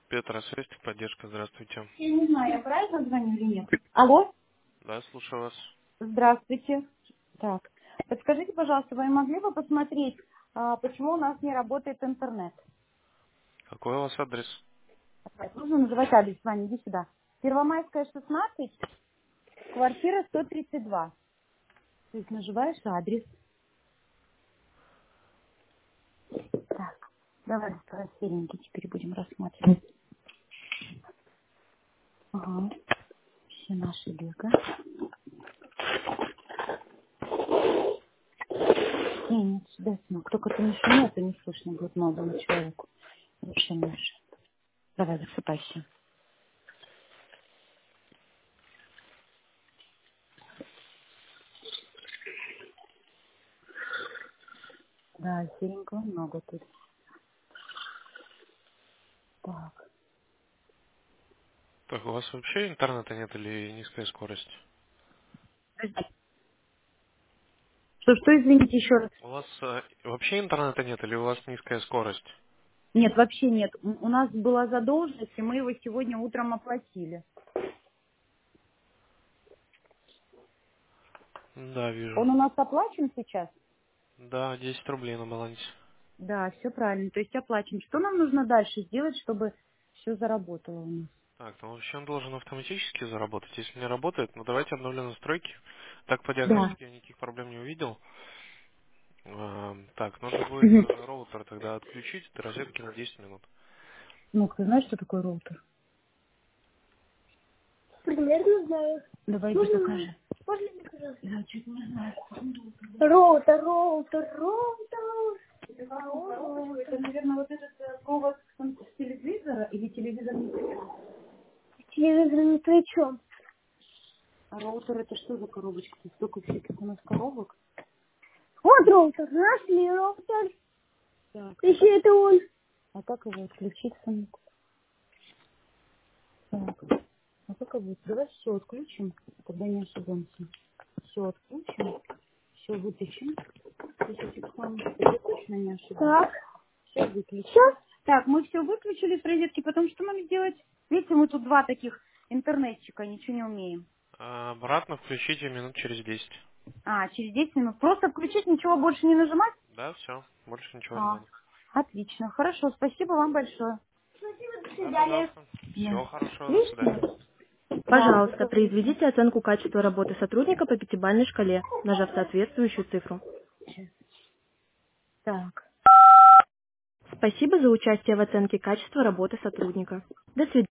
Петр, связь, поддержка, здравствуйте. Я не знаю, я правильно звоню или нет. Алло, Да, слушаю вас. здравствуйте. Так, подскажите, пожалуйста, вы могли бы посмотреть, почему у нас не работает интернет? Какой у вас адрес? Так, нужно называть адрес, Ваня, иди сюда. Первомайская, 16, квартира 132. То есть наживаешь адрес. Так, давай серенький теперь будем рассматривать. Ага, все наши лего. Нет, сюда, сынок. Только ты не шуми, а то не слышно будет молодому человеку. Лучше меньше. Давай, засыпайся. Да, серенького много тут. Так. Так, у вас вообще интернета нет или низкая скорость? Что, извините, еще раз? У вас вообще интернета нет или у вас низкая скорость? Нет, вообще нет. У нас была задолженность, и мы его сегодня утром оплатили. Да, вижу. Он у нас оплачен сейчас? Да, 10 рублей на балансе. Да, все правильно. То есть оплачен. Что нам нужно дальше сделать, чтобы все заработало у нас? Так, ну вообще он должен автоматически заработать. Если не работает, ну давайте обновлю настройки. Так по Да. диагностике я никаких проблем не увидел. Так, нужно будет Мгм. роутер тогда отключить до розетки на 10 минут. Ну, ты знаешь, что такое роутер? Примерно знаю. Давай, иди покажи. Можно мне покажи? Я чуть не знаю. Роутер, роутер, роутер. Это, это, наверное, вот этот провод с телевизора или телевизор не причем? Телевизор не при чем. А роутер это что за коробочка? Тут столько всяких у нас коробок. Вот роутер, нашли роутер. Так, еще это он. А как его отключить самому? Так, а как его? Давай все отключим, тогда не ошибемся. Все отключим, все вытащим. Если телефон, тогда точно не ошибемся. Так. Все выключим. Всё? Так, мы все выключили с розетки, потом что нам сделать? Видите, мы тут два таких интернетчика, ничего не умеем. Обратно включите минут через 10. А, через 10 минут. Просто включить, ничего больше не нажимать? Да, все, больше ничего не А, надо. отлично. Хорошо, спасибо вам большое. Спасибо, до Да, свидания. пожалуйста. Да. Всего хорошего, до свидания. Видите? Пожалуйста, произведите оценку качества работы сотрудника по пятибалльной шкале, нажав соответствующую цифру. Так. Спасибо за участие в оценке качества работы сотрудника. До свидания.